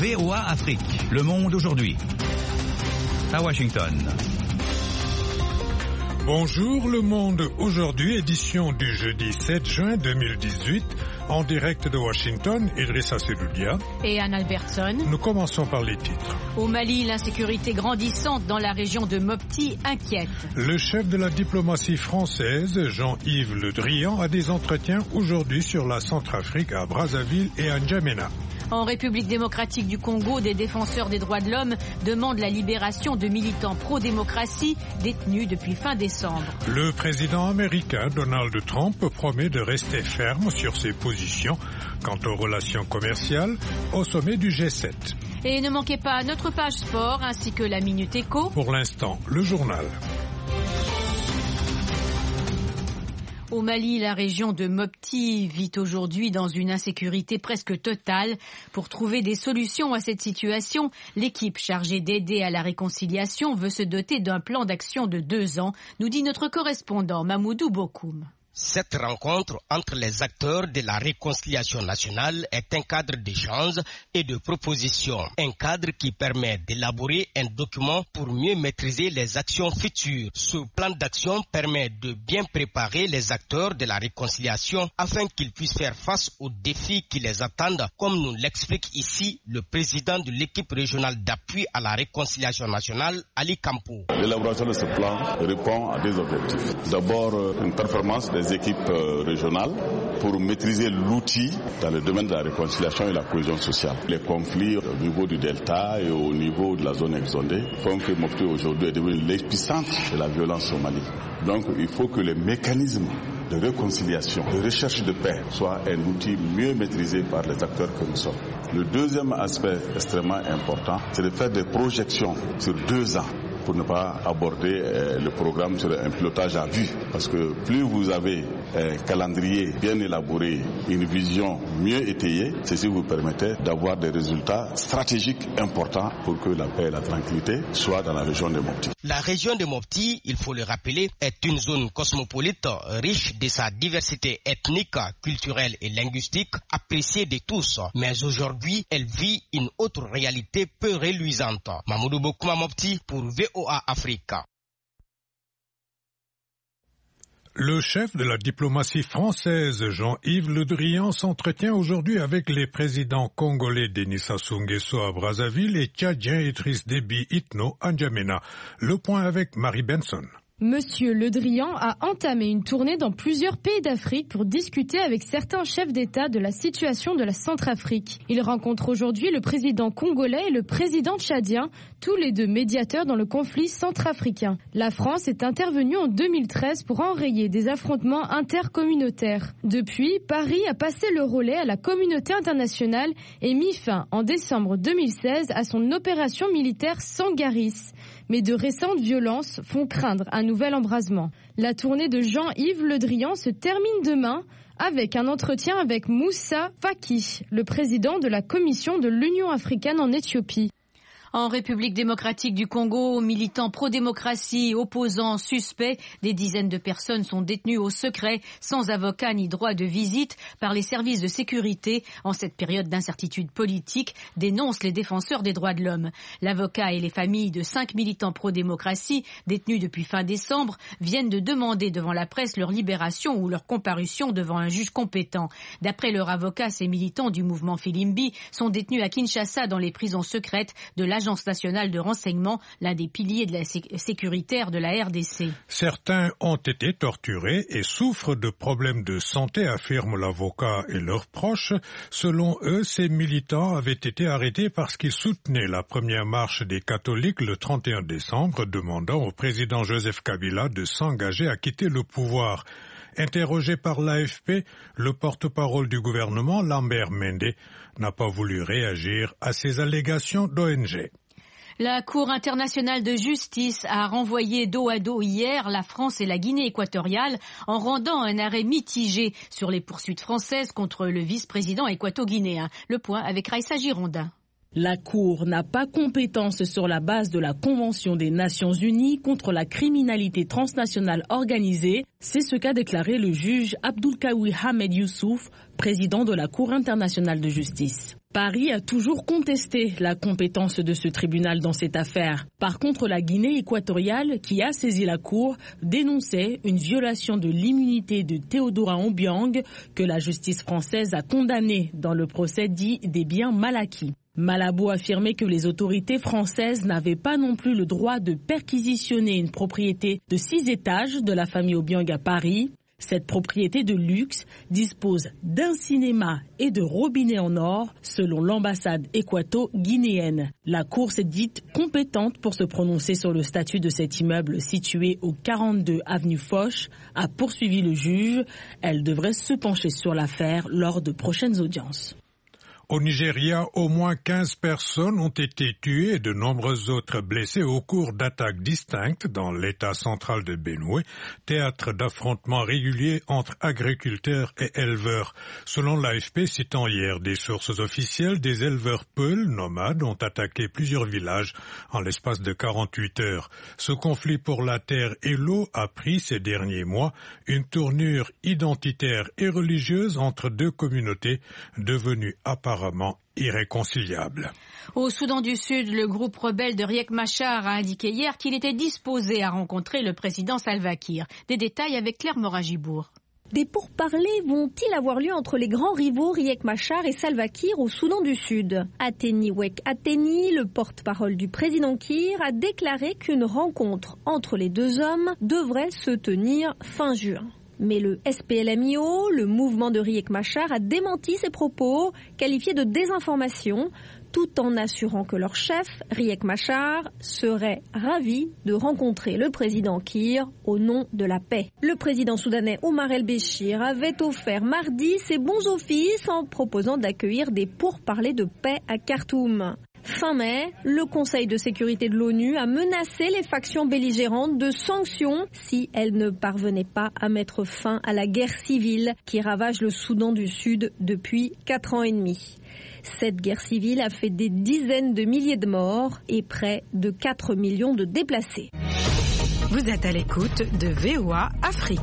VOA Afrique. Le monde aujourd'hui. À Washington. Bonjour le monde aujourd'hui, édition du jeudi 7 juin 2018, en direct de Washington, Idrissa Seloudia et Anne Albertson. Nous commençons par les titres. Au Mali, l'insécurité grandissante dans la région de Mopti inquiète. Le chef de la diplomatie française, Jean-Yves Le Drian, a des entretiens aujourd'hui sur la Centrafrique à Brazzaville et à N'Djamena. En République démocratique du Congo, des défenseurs des droits de l'homme demandent la libération de militants pro-démocratie détenus depuis fin décembre. Le président américain Donald Trump promet de rester ferme sur ses positions quant aux relations commerciales au sommet du G7. Et ne manquez pas notre page sport ainsi que la Minute Éco. Pour l'instant, le journal. Au Mali, la région de Mopti vit aujourd'hui dans une insécurité presque totale. Pour trouver des solutions à cette situation, l'équipe chargée d'aider à la réconciliation veut se doter d'un plan d'action de 2 ans, nous dit notre correspondant Mamoudou Bokoum. Cette rencontre entre les acteurs de la réconciliation nationale est un cadre d'échange et de propositions. Un cadre qui permet d'élaborer un document pour mieux maîtriser les actions futures. Ce plan d'action permet de bien préparer les acteurs de la réconciliation afin qu'ils puissent faire face aux défis qui les attendent, comme nous l'explique ici le président de l'équipe régionale d'appui à la réconciliation nationale, Ali Kampo. L'élaboration de ce plan répond à des objectifs. D'abord, une performance des équipes régionales pour maîtriser l'outil dans le domaine de la réconciliation et la cohésion sociale. Les conflits au niveau du delta et au niveau de la zone exondée font que Mopti aujourd'hui est devenu l'épicentre de la violence au Mali. Donc il faut que les mécanismes de réconciliation, de recherche de paix soient un outil mieux maîtrisé par les acteurs que nous sommes. Le deuxième aspect extrêmement important, c'est de faire des projections sur 2 ans pour ne pas aborder le programme sur un pilotage à vue. Parce que plus vous avez un calendrier bien élaboré, une vision mieux étayée, ceci vous permettait d'avoir des résultats stratégiques importants pour que la paix et la tranquillité soient dans la région de Mopti. La région de Mopti, il faut le rappeler, est une zone cosmopolite riche de sa diversité ethnique, culturelle et linguistique, appréciée de tous. Mais aujourd'hui, elle vit une autre réalité peu reluisante. Mamoudou Bokouma Mopti pour VOA Africa. Le chef de la diplomatie française, Jean-Yves Le Drian, s'entretient aujourd'hui avec les présidents congolais Denis Sassou Nguesso à Brazzaville et tchadien Idriss Déby Itno à N'Djamena. Le point avec Marie Benson. Monsieur Le Drian a entamé une tournée dans plusieurs pays d'Afrique pour discuter avec certains chefs d'État de la situation de la Centrafrique. Il rencontre aujourd'hui le président congolais et le président tchadien, tous les deux médiateurs dans le conflit centrafricain. La France est intervenue en 2013 pour enrayer des affrontements intercommunautaires. Depuis, Paris a passé le relais à la communauté internationale et mis fin en décembre 2016 à son opération militaire Sangaris. Mais de récentes violences font craindre un nouvel embrasement. La tournée de Jean-Yves Le Drian se termine demain avec un entretien avec Moussa Faki, le président de la Commission de l'Union africaine en Éthiopie. En République démocratique du Congo, militants pro-démocratie, opposants, suspects, des dizaines de personnes sont détenues au secret, sans avocat ni droit de visite, par les services de sécurité. En cette période d'incertitude politique, dénoncent les défenseurs des droits de l'homme. L'avocat et les familles de 5 militants pro-démocratie, détenus depuis fin décembre, viennent de demander devant la presse leur libération ou leur comparution devant un juge compétent. D'après leur avocat, ces militants du mouvement Filimbi sont détenus à Kinshasa dans les prisons secrètes de l'Agence nationale de renseignement, l'un des piliers de la sécuritaire de la RDC. Certains ont été torturés et souffrent de problèmes de santé, affirment l'avocat et leurs proches. Selon eux, ces militants avaient été arrêtés parce qu'ils soutenaient la première marche des catholiques le 31 décembre, demandant au président Joseph Kabila de s'engager à quitter le pouvoir. Interrogé par l'AFP, le porte-parole du gouvernement, Lambert Mende, n'a pas voulu réagir à ces allégations d'ONG. La Cour internationale de justice a renvoyé dos à dos hier la France et la Guinée équatoriale en rendant un arrêt mitigé sur les poursuites françaises contre le vice-président équato-guinéen. Le point avec Raïssa Girondin. La Cour n'a pas compétence sur la base de la Convention des Nations Unies contre la criminalité transnationale organisée. C'est ce qu'a déclaré le juge Abdoulkaoui Ahmed Youssouf, président de la Cour internationale de justice. Paris a toujours contesté la compétence de ce tribunal dans cette affaire. Par contre, la Guinée équatoriale, qui a saisi la Cour, dénonçait une violation de l'immunité de Théodora Obiang que la justice française a condamnée dans le procès dit des biens mal acquis. Malabo affirmait que les autorités françaises n'avaient pas non plus le droit de perquisitionner une propriété de 6 étages de la famille Obiang à Paris. Cette propriété de luxe dispose d'un cinéma et de robinets en or, selon l'ambassade équato-guinéenne. La Cour s'est dite compétente pour se prononcer sur le statut de cet immeuble situé au 42 avenue Foch, a poursuivi le juge. Elle devrait se pencher sur l'affaire lors de prochaines audiences. Au Nigeria, au moins 15 personnes ont été tuées et de nombreuses autres blessées au cours d'attaques distinctes dans l'état central de Benue, théâtre d'affrontements réguliers entre agriculteurs et éleveurs. Selon l'AFP, citant hier des sources officielles, des éleveurs peuls nomades ont attaqué plusieurs villages en l'espace de 48 heures. Ce conflit pour la terre et l'eau a pris ces derniers mois une tournure identitaire et religieuse entre deux communautés devenues apparemment irréconciliable. Au Soudan du Sud, le groupe rebelle de Riek Machar a indiqué hier qu'il était disposé à rencontrer le président Salva Kiir. Des détails avec Claire Moragibourg. Des pourparlers vont-ils avoir lieu entre les grands rivaux Riek Machar et Salva Kiir au Soudan du Sud? Ateni Wek Ateni, le porte-parole du président Kiir, a déclaré qu'une rencontre entre les deux hommes devrait se tenir fin juin. Mais le SPLM-IO, le mouvement de Riek Machar, a démenti ces propos, qualifiés de désinformation, tout en assurant que leur chef, Riek Machar, serait ravi de rencontrer le président Kiir au nom de la paix. Le président soudanais Omar el-Béchir avait offert mardi ses bons offices en proposant d'accueillir des pourparlers de paix à Khartoum. Fin mai, le Conseil de sécurité de l'ONU a menacé les factions belligérantes de sanctions si elles ne parvenaient pas à mettre fin à la guerre civile qui ravage le Soudan du Sud depuis 4 ans et demi. Cette guerre civile a fait des dizaines de milliers de morts et près de 4 millions de déplacés. Vous êtes à l'écoute de VOA Afrique.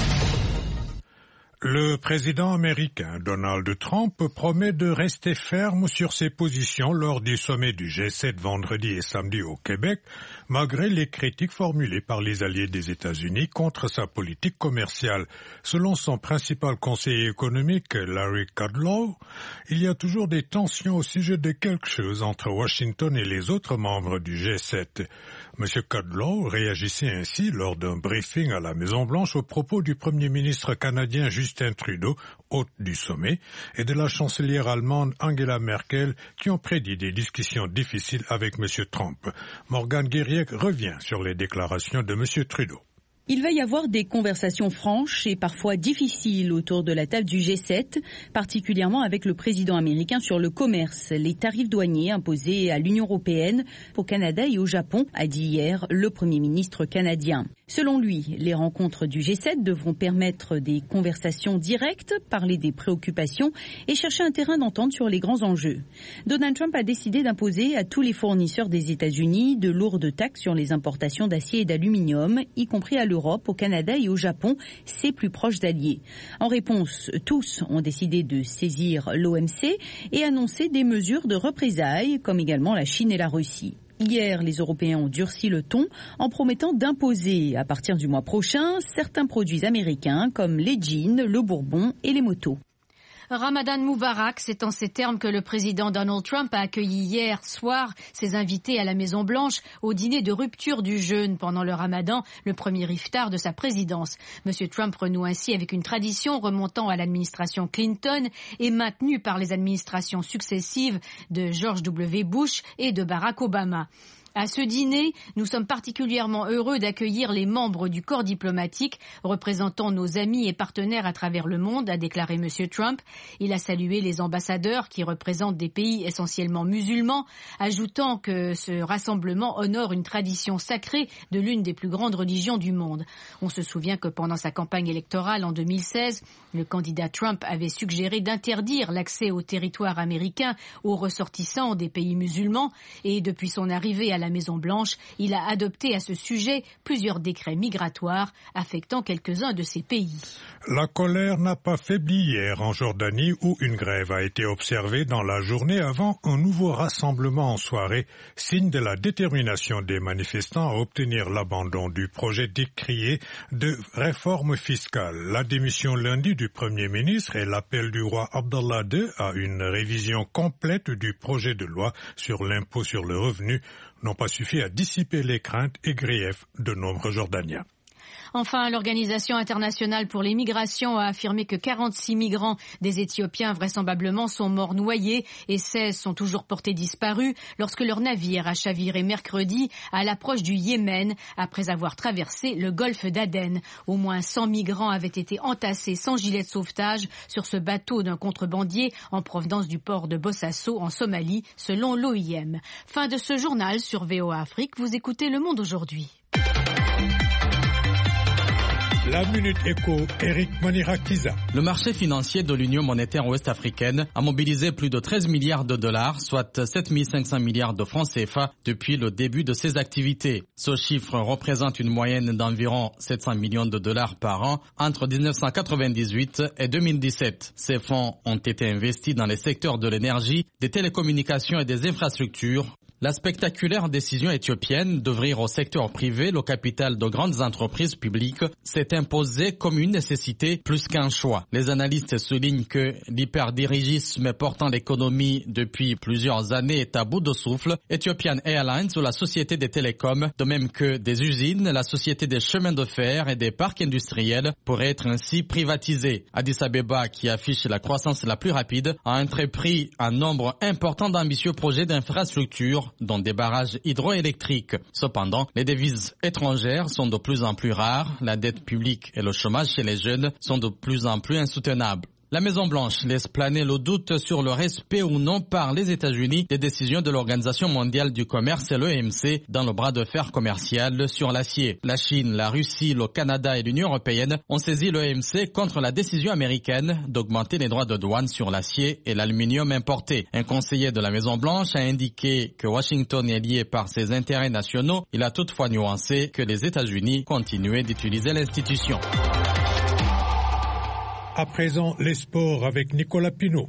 Le président américain Donald Trump promet de rester ferme sur ses positions lors du sommet du G7 vendredi et samedi au Québec, malgré les critiques formulées par les alliés des États-Unis contre sa politique commerciale. Selon son principal conseiller économique, Larry Kudlow, il y a toujours des tensions au sujet de quelque chose entre Washington et les autres membres du G7. M. Kudlow réagissait ainsi lors d'un briefing à la Maison-Blanche aux propos du Premier ministre canadien Justin Trudeau, hôte du sommet, et de la chancelière allemande Angela Merkel, qui ont prédit des discussions difficiles avec M. Trump. Morgane Guériec revient sur les déclarations de M. Trudeau. Il va y avoir des conversations franches et parfois difficiles autour de la table du G7, particulièrement avec le président américain sur le commerce, les tarifs douaniers imposés à l'Union européenne, au Canada et au Japon, a dit hier le Premier ministre canadien. Selon lui, les rencontres du G7 devront permettre des conversations directes, parler des préoccupations et chercher un terrain d'entente sur les grands enjeux. Donald Trump a décidé d'imposer à tous les fournisseurs des États-Unis de lourdes taxes sur les importations d'acier et d'aluminium, y compris à l'Europe, au Canada et au Japon, ses plus proches alliés. En réponse, tous ont décidé de saisir l'OMC et annoncer des mesures de représailles, comme également la Chine et la Russie. Hier, les Européens ont durci le ton en promettant d'imposer, à partir du mois prochain, certains produits américains comme les jeans, le bourbon et les motos. Ramadan Moubarak, c'est en ces termes que le président Donald Trump a accueilli hier soir ses invités à la Maison-Blanche au dîner de rupture du jeûne pendant le Ramadan, le premier iftar de sa présidence. M. Trump renoue ainsi avec une tradition remontant à l'administration Clinton et maintenue par les administrations successives de George W. Bush et de Barack Obama. À ce dîner, nous sommes particulièrement heureux d'accueillir les membres du corps diplomatique représentant nos amis et partenaires à travers le monde, a déclaré M. Trump. Il a salué les ambassadeurs qui représentent des pays essentiellement musulmans, ajoutant que ce rassemblement honore une tradition sacrée de l'une des plus grandes religions du monde. On se souvient que pendant sa campagne électorale en 2016, le candidat Trump avait suggéré d'interdire l'accès au territoire américain aux ressortissants des pays musulmans et depuis son arrivée à la Maison-Blanche, il a adopté à ce sujet plusieurs décrets migratoires affectant quelques-uns de ces pays. La colère n'a pas faibli hier en Jordanie où une grève a été observée dans la journée avant un nouveau rassemblement en soirée, signe de la détermination des manifestants à obtenir l'abandon du projet décrié de réforme fiscale. La démission lundi du Premier ministre et l'appel du roi Abdallah II à une révision complète du projet de loi sur l'impôt sur le revenu n'ont pas suffi à dissiper les craintes et griefs de nombreux Jordaniens. Enfin, l'Organisation internationale pour les migrations a affirmé que 46 migrants des Éthiopiens vraisemblablement sont morts noyés et 16 sont toujours portés disparus lorsque leur navire a chaviré mercredi à l'approche du Yémen après avoir traversé le golfe d'Aden. Au moins 100 migrants avaient été entassés sans gilet de sauvetage sur ce bateau d'un contrebandier en provenance du port de Bosaso en Somalie, selon l'OIM. Fin de ce journal sur VOA Afrique. Vous écoutez Le Monde aujourd'hui. La Minute Éco, Eric Manirakiza. Le marché financier de l'Union monétaire ouest-africaine a mobilisé plus de 13 milliards de dollars, soit 7 500 milliards de francs CFA depuis le début de ses activités. Ce chiffre représente une moyenne d'environ 700 millions de dollars par an entre 1998 et 2017. Ces fonds ont été investis dans les secteurs de l'énergie, des télécommunications et des infrastructures. La spectaculaire décision éthiopienne d'ouvrir au secteur privé le capital de grandes entreprises publiques s'est imposée comme une nécessité plus qu'un choix. Les analystes soulignent que l'hyperdirigisme portant l'économie depuis plusieurs années est à bout de souffle. Ethiopian Airlines ou la société des télécoms, de même que des usines, la société des chemins de fer et des parcs industriels pourraient être ainsi privatisés. Addis Abeba, qui affiche la croissance la plus rapide, a entrepris un nombre important d'ambitieux projets d'infrastructures dont des barrages hydroélectriques. Cependant, les devises étrangères sont de plus en plus rares, la dette publique et le chômage chez les jeunes sont de plus en plus insoutenables. La Maison-Blanche laisse planer le doute sur le respect ou non par les États-Unis des décisions de l'Organisation mondiale du commerce et l'OMC dans le bras de fer commercial sur l'acier. La Chine, la Russie, le Canada et l'Union européenne ont saisi l'OMC contre la décision américaine d'augmenter les droits de douane sur l'acier et l'aluminium importé. Un conseiller de la Maison-Blanche a indiqué que Washington est lié par ses intérêts nationaux. Il a toutefois nuancé que les États-Unis continuaient d'utiliser l'institution. À présent, les sports avec Nicolas Pinault.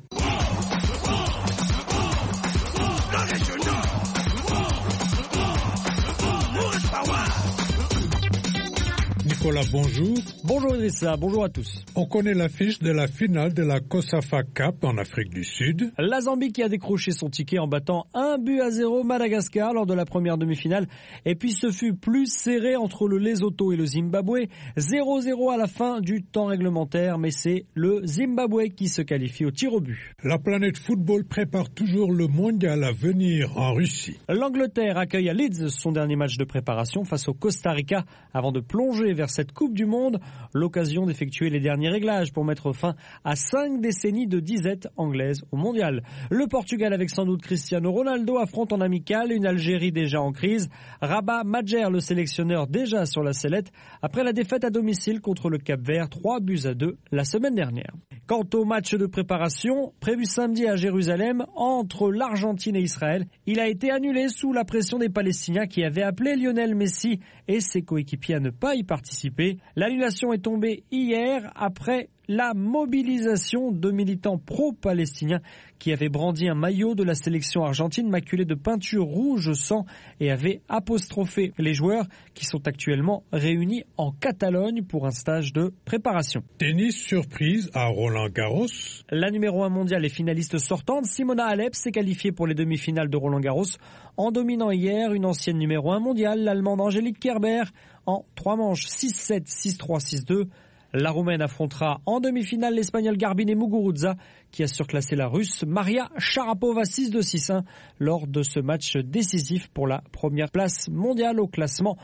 Nicolas, bonjour. Bonjour Idrissa, bonjour à tous. On connaît l'affiche de la finale de la COSAFA Cup en Afrique du Sud. La Zambie qui a décroché son ticket en battant 1-0 Madagascar lors de la première demi-finale. Et puis ce fut plus serré entre le Lesotho et le Zimbabwe. 0-0 à la fin du temps réglementaire, mais c'est le Zimbabwe qui se qualifie au tir au but. La planète football prépare toujours le mondial à venir en Russie. L'Angleterre accueille à Leeds son dernier match de préparation face au Costa Rica avant de plonger vers cette Coupe du Monde, l'occasion d'effectuer les derniers réglages pour mettre fin à 5 décennies de disette anglaise au mondial. Le Portugal avec sans doute Cristiano Ronaldo affronte en amical une Algérie déjà en crise. Rabat Majer, le sélectionneur déjà sur la sellette après la défaite à domicile contre le Cap-Vert 3-2 la semaine dernière. Quant au match de préparation prévu samedi à Jérusalem entre l'Argentine et Israël, il a été annulé sous la pression des Palestiniens qui avaient appelé Lionel Messi et ses coéquipiers à ne pas y participer. L'annulation est tombée hier après la mobilisation de militants pro-palestiniens qui avaient brandi un maillot de la sélection argentine maculé de peinture rouge sang et avaient apostrophé les joueurs qui sont actuellement réunis en Catalogne pour un stage de préparation. Tennis surprise à Roland-Garros. La numéro 1 mondiale et finaliste sortante, Simona Halep, s'est qualifiée pour les demi-finales de Roland-Garros en dominant hier une ancienne numéro 1 mondiale, l'Allemande Angélique Kerber, en 3 manches 6-7, 6-3, 6-2. La Roumaine affrontera en demi-finale l'Espagnole Garbine Muguruza qui a surclassé la Russe Maria Sharapova 6-2, 6-1 lors de ce match décisif pour la première place mondiale au classement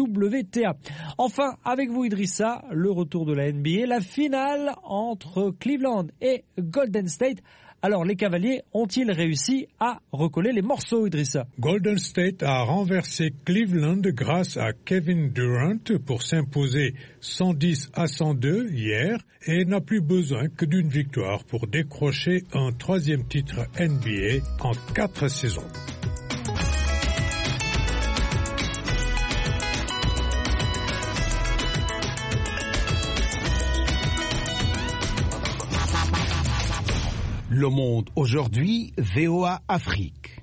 WTA. Enfin, avec vous Idrissa, le retour de la NBA, la finale entre Cleveland et Golden State. Alors, les Cavaliers ont-ils réussi à recoller les morceaux, Idrissa? Golden State a renversé Cleveland grâce à Kevin Durant pour s'imposer 110-102 hier et n'a plus besoin que d'une victoire pour décrocher un 3e titre NBA en 4 saisons. Le Monde aujourd'hui, VOA Afrique.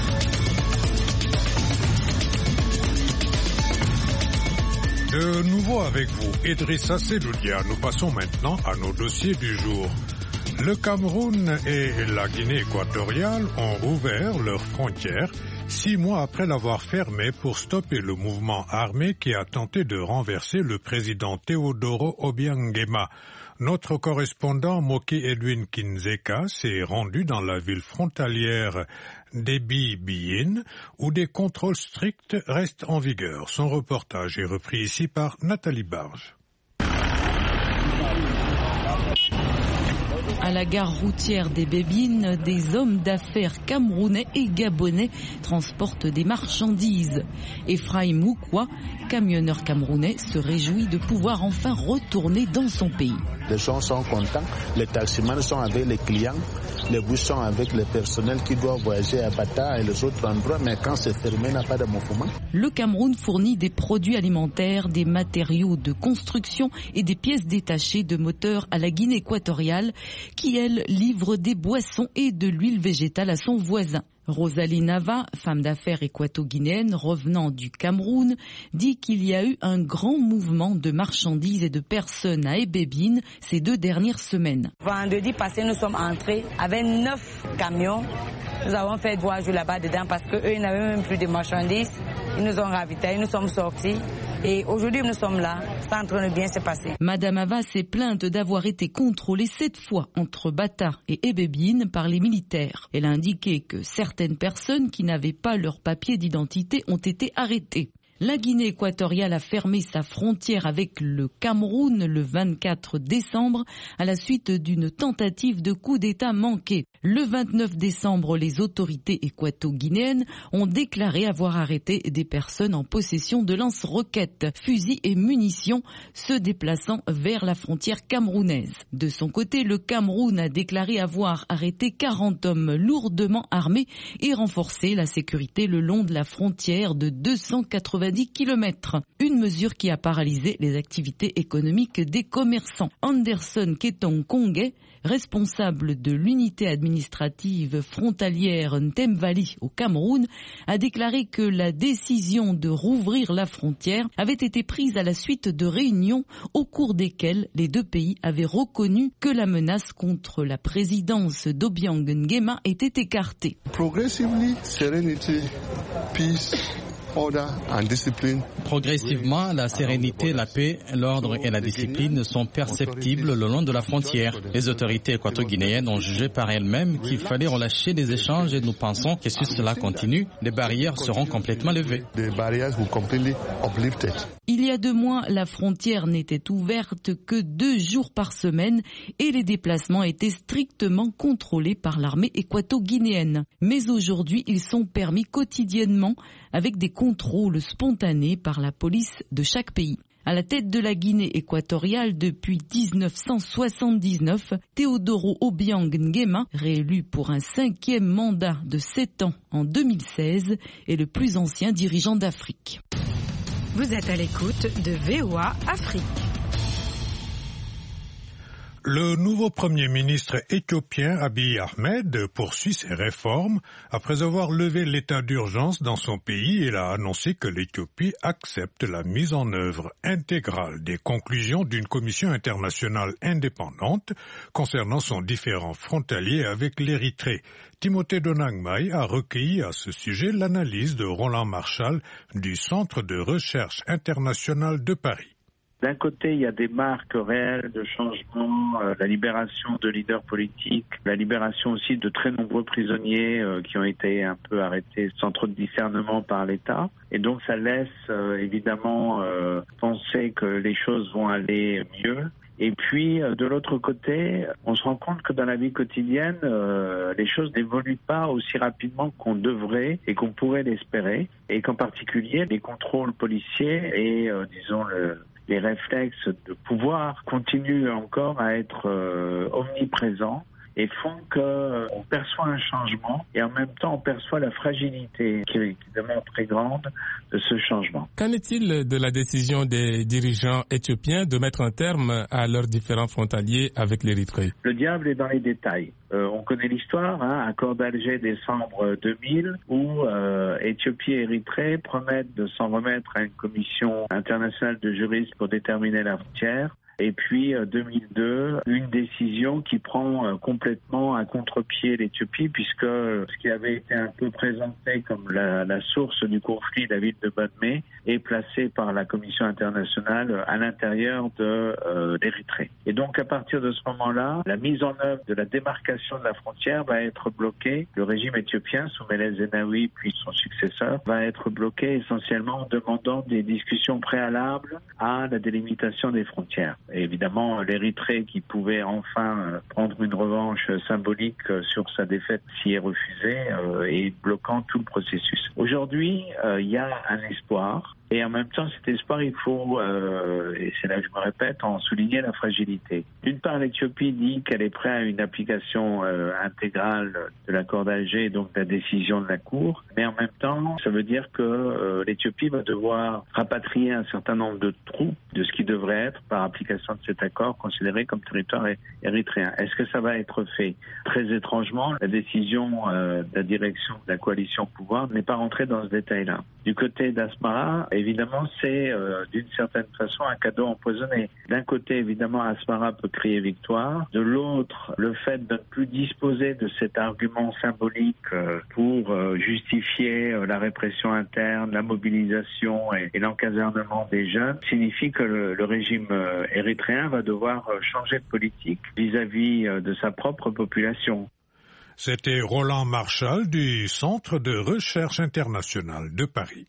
De nouveau avec vous, Idrissa Seloudia. Nous passons maintenant à nos dossiers du jour. Le Cameroun et la Guinée équatoriale ont rouvert leurs frontières 6 mois après l'avoir fermé pour stopper le mouvement armé qui a tenté de renverser le président Teodoro Obiang Nguema. Notre correspondant Moki Edwin Kinzeka s'est rendu dans la ville frontalière d'Ebi-Biyin où des contrôles stricts restent en vigueur. Son reportage est repris ici par Nathalie Barge. À la gare routière des Bébines, des hommes d'affaires camerounais et gabonais transportent des marchandises. Ephraim Moukwa, camionneur camerounais, se réjouit de pouvoir enfin retourner dans son pays. Les gens sont contents, les taximans sont avec les clients, les bus sont avec le personnel qui doit voyager à Bata et les autres endroits, mais quand c'est fermé, il n'y a pas de mouvement. Le Cameroun fournit des produits alimentaires, des matériaux de construction et des pièces détachées de moteurs à la Guinée équatoriale, qui, elle, livre des boissons et de l'huile végétale à son voisin. Rosalie Nava, femme d'affaires équato-guinéenne revenant du Cameroun, dit qu'il y a eu un grand mouvement de marchandises et de personnes à Ebébine ces 2 dernières semaines. Vendredi passé, nous sommes entrés avec 9 camions. Nous avons fait voyage là-bas dedans parce qu'eux, ils n'avaient même plus de marchandises. Ils nous ont ravitaillés, nous sommes sortis. Et aujourd'hui, nous sommes là. C'est en train de bien se passer. Madame Ava s'est plainte d'avoir été contrôlée 7 fois entre Bata et Ebébine par les militaires. Elle a indiqué que certaines personnes qui n'avaient pas leur papier d'identité ont été arrêtées. La Guinée équatoriale a fermé sa frontière avec le Cameroun le 24 décembre à la suite d'une tentative de coup d'État manqué. Le 29 décembre, les autorités équato-guinéennes ont déclaré avoir arrêté des personnes en possession de lance-roquettes, fusils et munitions se déplaçant vers la frontière camerounaise. De son côté, le Cameroun a déclaré avoir arrêté 40 hommes lourdement armés et renforcé la sécurité le long de la frontière de 290 km. Une mesure qui a paralysé les activités économiques des commerçants. Anderson Ketong Kongé, responsable de l'unité administrative frontalière Ntemvali au Cameroun, a déclaré que la décision de rouvrir la frontière avait été prise à la suite de réunions au cours desquelles les 2 pays avaient reconnu que la menace contre la présidence d'Obiang Nguema était écartée. Progressively, serenity, peace. Progressivement, la sérénité, la paix, l'ordre et la discipline sont perceptibles le long de la frontière. Les autorités équato-guinéennes ont jugé par elles-mêmes qu'il fallait relâcher les échanges et nous pensons que si cela continue, les barrières seront complètement levées. Il y a 2 mois, la frontière n'était ouverte que 2 jours par semaine et les déplacements étaient strictement contrôlés par l'armée équato-guinéenne. Mais aujourd'hui, ils sont permis quotidiennement avec des contrôles spontanés par la police de chaque pays. À la tête de la Guinée équatoriale depuis 1979, Teodoro Obiang Nguema, réélu pour un 5e mandat de 7 ans en 2016, est le plus ancien dirigeant d'Afrique. Vous êtes à l'écoute de VOA Afrique. Le nouveau Premier ministre éthiopien Abiy Ahmed poursuit ses réformes. Après avoir levé l'état d'urgence dans son pays, il a annoncé que l'Éthiopie accepte la mise en œuvre intégrale des conclusions d'une commission internationale indépendante concernant son différend frontalier avec l'Érythrée. Timothée Donangmai a recueilli à ce sujet l'analyse de Roland Marshall du Centre de recherche internationale de Paris. D'un côté, il y a des marques réelles de changement, la libération de leaders politiques, la libération aussi de très nombreux prisonniers qui ont été un peu arrêtés sans trop de discernement par l'État. Et donc ça laisse évidemment penser que les choses vont aller mieux. Et puis, de l'autre côté, on se rend compte que dans la vie quotidienne, les choses n'évoluent pas aussi rapidement qu'on devrait et qu'on pourrait l'espérer. Et qu'en particulier, les contrôles policiers et, disons, les réflexes de pouvoir continuent encore à être omniprésents. et font qu'on perçoit un changement et en même temps on perçoit la fragilité qui est évidemment très grande de ce changement. Qu'en est-il de la décision des dirigeants éthiopiens de mettre un terme à leurs différends frontaliers avec l'Érythrée? Le diable est dans les détails. On connaît l'histoire, accord d'Alger décembre 2000, où Éthiopie et Érythrée promettent de s'en remettre à une commission internationale de juristes pour déterminer la frontière. Et puis 2002, une décision qui prend complètement à contre-pied l'Éthiopie, puisque ce qui avait été un peu présenté comme la source du conflit, la ville de Badmé, est placé par la Commission internationale à l'intérieur de l'Érythrée. Et donc à partir de ce moment-là, la mise en œuvre de la démarcation de la frontière va être bloquée. Le régime éthiopien, sous Meles Zenawi puis son successeur, va être bloqué essentiellement en demandant des discussions préalables à la délimitation des frontières. Et évidemment, l'Érythrée, qui pouvait enfin prendre une revanche symbolique sur sa défaite, s'y est refusée et bloquant tout le processus. Aujourd'hui, il y a un espoir. Et en même temps, cet espoir, il faut, et c'est là que je me répète, en souligner la fragilité. D'une part, l'Éthiopie dit qu'elle est prête à une application intégrale de l'accord d'Alger, donc de la décision de la Cour. Mais en même temps, ça veut dire que l'Éthiopie va devoir rapatrier un certain nombre de troupes de ce qui devrait être, par application de cet accord, considéré comme territoire érythréen. Est-ce que ça va être fait? Très étrangement, la décision de la direction de la coalition au pouvoir n'est pas rentrée dans ce détail-là. Du côté d'Asmara, évidemment, c'est d'une certaine façon un cadeau empoisonné. D'un côté, évidemment, Asmara peut crier victoire. De l'autre, le fait de ne plus disposer de cet argument symbolique pour justifier la répression interne, la mobilisation et l'encasernement des jeunes signifie que le régime érythréen va devoir changer de politique vis-à-vis de sa propre population. C'était Roland Marchal du Centre de recherche internationale de Paris.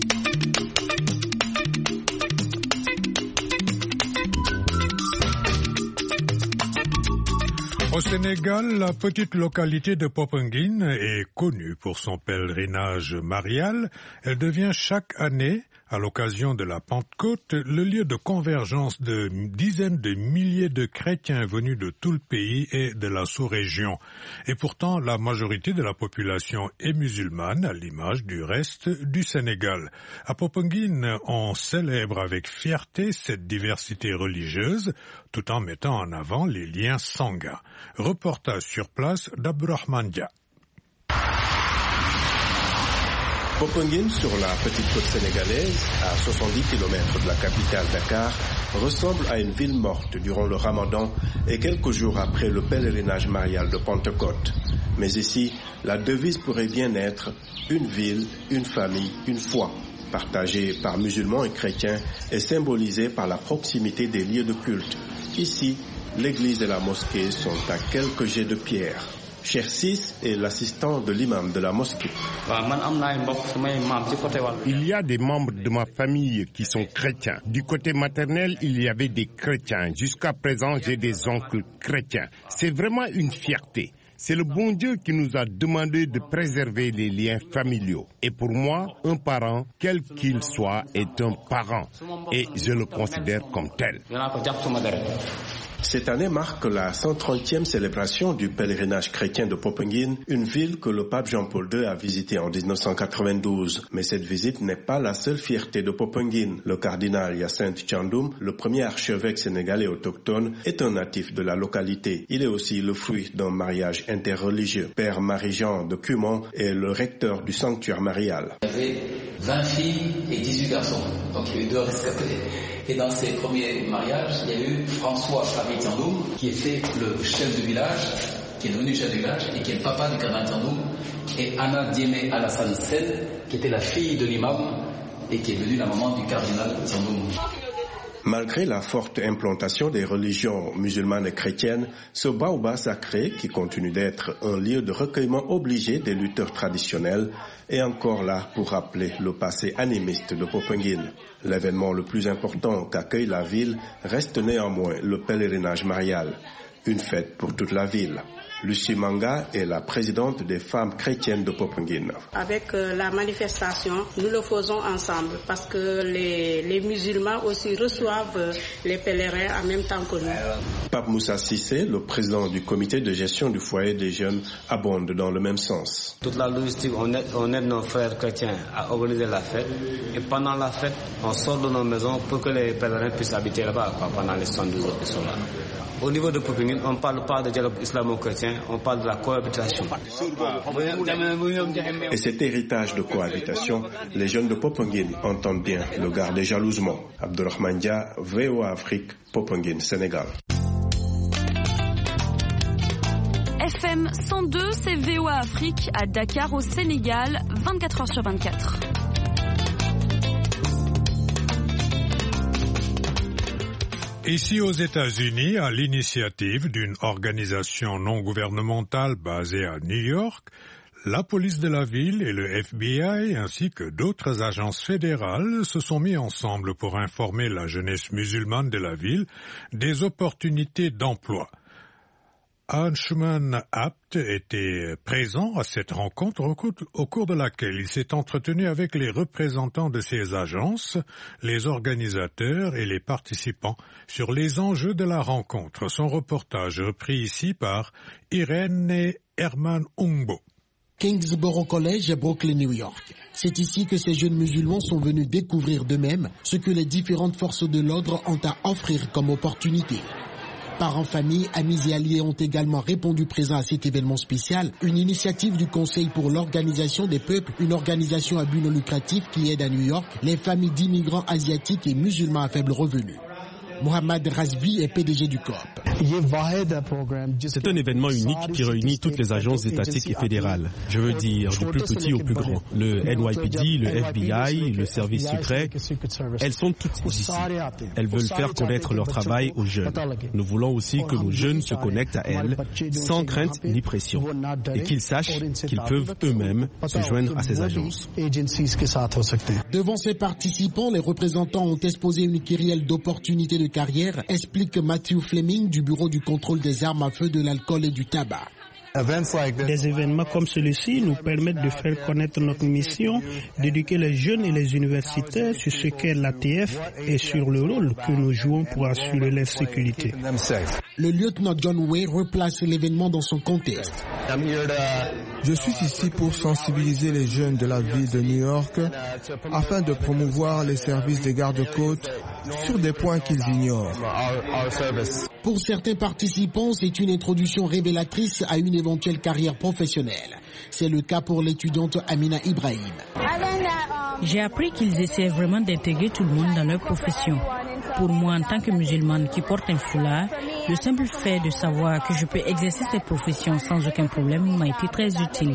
Au Sénégal, la petite localité de Popenguine est connue pour son pèlerinage marial. Elle devient chaque année, à l'occasion de la Pentecôte, le lieu de convergence de dizaines de milliers de chrétiens venus de tout le pays et de la sous-région. Et pourtant, la majorité de la population est musulmane, à l'image du reste du Sénégal. À Popenguine, on célèbre avec fierté cette diversité religieuse, tout en mettant en avant les liens sanguins. Reportage sur place d'Abdourahmane Dia. Popenguine, sur la petite côte sénégalaise, à 70 km de la capitale Dakar, ressemble à une ville morte durant le Ramadan et quelques jours après le pèlerinage marial de Pentecôte. Mais ici, la devise pourrait bien être « une ville, une famille, une foi », partagée par musulmans et chrétiens et symbolisée par la proximité des lieux de culte. Ici, l'église et la mosquée sont à quelques jets de pierre. Cheikh Sis est l'assistant de l'imam de la mosquée. Il y a des membres de ma famille qui sont chrétiens. Du côté maternel, il y avait des chrétiens. Jusqu'à présent, j'ai des oncles chrétiens. C'est vraiment une fierté. C'est le bon Dieu qui nous a demandé de préserver les liens familiaux. Et pour moi, un parent, quel qu'il soit, est un parent. Et je le considère comme tel. Cette année marque la 130e célébration du pèlerinage chrétien de Popenguine, une ville que le pape Jean-Paul II a visitée en 1992. Mais cette visite n'est pas la seule fierté de Popenguine. Le cardinal Hyacinthe Thiandoum, le premier archevêque sénégalais autochtone, est un natif de la localité. Il est aussi le fruit d'un mariage interreligieux. Père Marie-Jean de Cumont est le recteur du sanctuaire marial. Il y avait 20 filles et 18 garçons, donc il y a eu 2 rescapés. Et dans ces premiers mariages, il y a eu François Thiandoum, qui était le chef de village, qui est devenu chef de village, et qui est le papa du cardinal Thiandoum, et Anna Diémé Alassane Sen, qui était la fille de l'imam, et qui est devenue la maman du cardinal Thiandoum. Malgré la forte implantation des religions musulmanes et chrétiennes, ce baobab sacré, qui continue d'être un lieu de recueillement obligé des lutteurs traditionnels, est encore là pour rappeler le passé animiste de Popenguine. L'événement le plus important qu'accueille la ville reste néanmoins le pèlerinage marial, une fête pour toute la ville. Lucie Manga est la présidente des femmes chrétiennes de Popenguine. Avec la manifestation, nous le faisons ensemble parce que les musulmans aussi reçoivent les pèlerins en même temps que nous. Pape Moussa Cissé, le président du comité de gestion du foyer des jeunes, abonde dans le même sens. Toute la logistique, on aide nos frères chrétiens à organiser la fête. Et pendant la fête, on sort de nos maisons pour que les pèlerins puissent habiter là-bas pendant les 72 heures qui sont là. Au niveau de Popenguine, on ne parle pas de dialogue islamo-chrétien, on parle de la cohabitation. Et cet héritage de cohabitation, les jeunes de Popenguine entendent bien le garder jalousement. Abdurrahman Dia, VOA Afrique, Popenguine, Sénégal. FM 102, c'est VOA Afrique à Dakar au Sénégal, 24 heures sur 24. Ici aux États-Unis, à l'initiative d'une organisation non gouvernementale basée à New York, la police de la ville et le FBI ainsi que d'autres agences fédérales se sont mis ensemble pour informer la jeunesse musulmane de la ville des opportunités d'emploi. Anshman Abt était présent à cette rencontre au cours de laquelle il s'est entretenu avec les représentants de ces agences, les organisateurs et les participants sur les enjeux de la rencontre. Son reportage repris ici par Irene Herman Ungbo. Kingsborough College, Brooklyn, New York. C'est ici que ces jeunes musulmans sont venus découvrir d'eux-mêmes ce que les différentes forces de l'ordre ont à offrir comme opportunité. Parents, familles, amis et alliés ont également répondu présents à cet événement spécial, une initiative du Conseil pour l'organisation des peuples, une organisation à but non lucratif qui aide à New York les familles d'immigrants asiatiques et musulmans à faible revenu. Mohamed Razvi est PDG du COP. C'est un événement unique qui réunit toutes les agences étatiques et fédérales. Je veux dire, du plus petit au plus grand. Le NYPD, le FBI, le service secret, elles sont toutes ici. Elles veulent faire connaître leur travail aux jeunes. Nous voulons aussi que nos jeunes se connectent à elles sans crainte ni pression et qu'ils sachent qu'ils peuvent eux-mêmes se joindre à ces agences. Devant ces participants, les représentants ont exposé une kyrielle d'opportunités de carrière, explique Matthew Fleming du Bureau du contrôle des armes à feu, de l'alcool et du tabac. Des événements comme celui-ci nous permettent de faire connaître notre mission, d'éduquer les jeunes et les universitaires sur ce qu'est l'ATF et sur le rôle que nous jouons pour assurer leur sécurité. Le lieutenant John Way replace l'événement dans son contexte. Je suis ici pour sensibiliser les jeunes de la ville de New York afin de promouvoir les services des gardes-côtes sur des points qu'ils ignorent. Pour certains participants, c'est une introduction révélatrice à une éventuelle carrière professionnelle. C'est le cas pour l'étudiante Amina Ibrahim. J'ai appris qu'ils essaient vraiment d'intégrer tout le monde dans leur profession. Pour moi, en tant que musulmane qui porte un foulard, le simple fait de savoir que je peux exercer cette profession sans aucun problème m'a été très utile.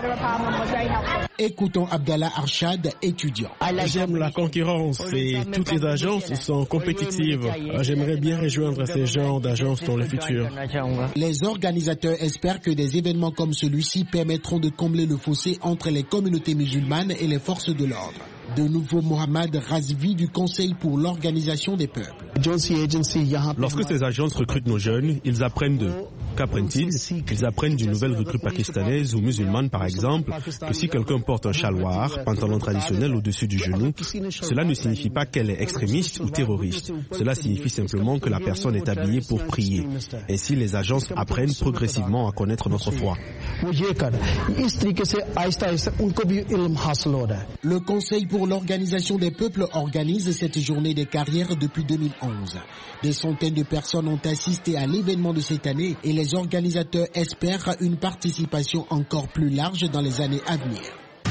Écoutons Abdallah Arshad, étudiant. J'aime la concurrence et toutes les agences sont compétitives. J'aimerais bien rejoindre ces genres d'agences dans le futur. Les organisateurs espèrent que des événements comme celui-ci permettront de combler le fossé entre les communautés musulmanes et les forces de l'ordre. De nouveau, Mohamed Razvi du Conseil pour l'organisation des peuples. Lorsque ces agences recrutent nos jeunes, ils apprennent d'eux. Qu'apprennent-ils? Ils apprennent d'une nouvelle recrue pakistanaise ou musulmane, par exemple, que si quelqu'un porte un chalwar, pantalon traditionnel au-dessus du genou, cela ne signifie pas qu'elle est extrémiste ou terroriste. Cela signifie simplement que la personne est habillée pour prier. Ainsi, les agences apprennent progressivement à connaître notre foi. Le Conseil pour l'organisation des peuples organise cette journée des carrières depuis 2011. Des centaines de personnes ont assisté à l'événement de cette année et les organisateurs espèrent une participation encore plus large dans les années à venir.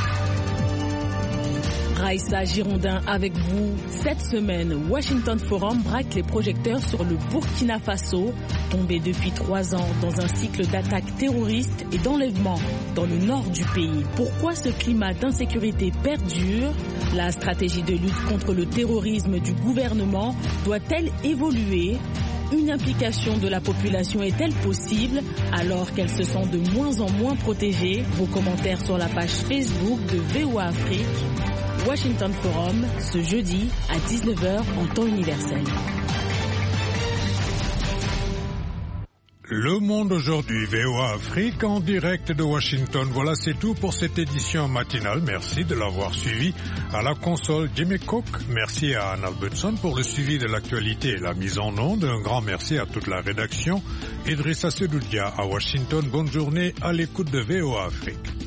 Raïssa Girondin avec vous. Cette semaine, Washington Forum braque les projecteurs sur le Burkina Faso, tombé depuis 3 ans dans un cycle d'attaques terroristes et d'enlèvements dans le nord du pays. Pourquoi ce climat d'insécurité perdure? La stratégie de lutte contre le terrorisme du gouvernement doit-elle évoluer? Une implication de la population est-elle possible alors qu'elle se sent de moins en moins protégée? Vos commentaires sur la page Facebook de VOA Afrique. Washington Forum, ce jeudi à 19h en temps universel. Le Monde aujourd'hui, VOA Afrique en direct de Washington. Voilà, c'est tout pour cette édition matinale. Merci de l'avoir suivi. À la console, Jimmy Cook. Merci à Anne Albertson pour le suivi de l'actualité et la mise en onde. Un grand merci à toute la rédaction. Idrissa Sedoudia à Washington. Bonne journée à l'écoute de VOA Afrique.